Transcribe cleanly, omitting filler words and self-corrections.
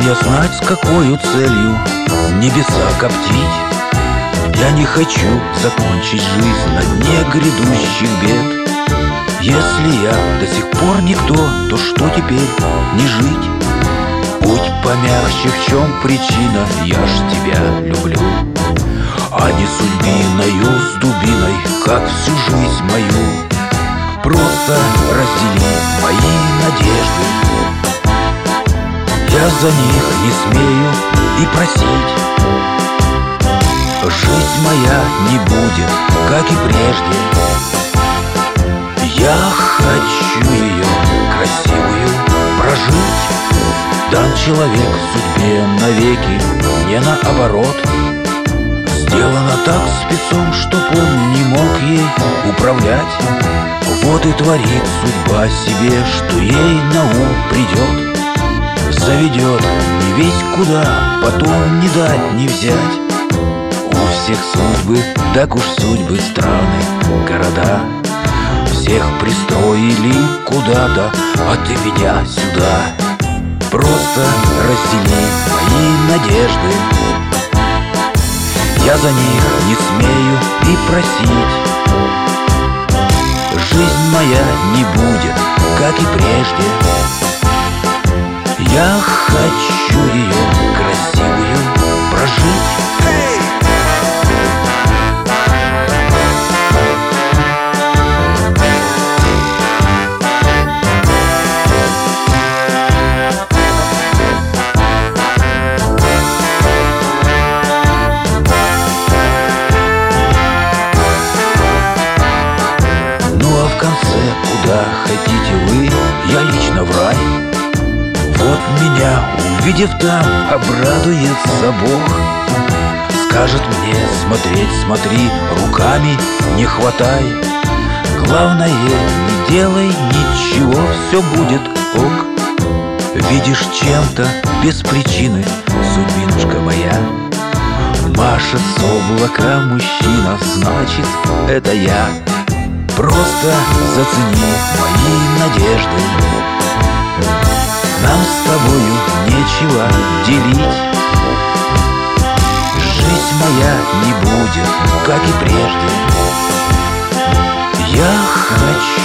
я знать, с какою целью небеса коптить. Я не хочу закончить жизнь на дне грядущих бед. Если я до сих пор никто, то что теперь не жить? Будь помягче, в чем причина, я ж тебя люблю, а не судьбиною с дубиной, как всю жизнь мою. Просто раздели мои надежды, я за них не смею и просить. Жизнь моя не будет, как и прежде. Я хочу ее красивую прожить. Дан человек судьбе навеки, не наоборот. Сделано так спецом, чтоб он не мог ей управлять. Вот и творит судьба себе, что ей на ум придет. Заведет не весть куда, потом не дать не взять. У всех судьбы, так уж судьбы страны, города. Всех пристроили куда-то, а ты меня сюда. Просто раздели мои надежды, я за них не смею и просить. Жизнь моя не будет, как и прежде. Я хочу ее красивую прожить. Куда хотите вы, я лично в рай. Вот меня, увидев там, обрадуется Бог. Скажет мне смотреть, смотри, руками не хватай. Главное, не делай ничего, все будет ок. Видишь, чем-то без причины судьбинушка моя машет с облака мужчина, значит, это я. Просто зацени мои надежды, нам с тобою нечего делить. Жизнь моя не будет, как и прежде. Я хочу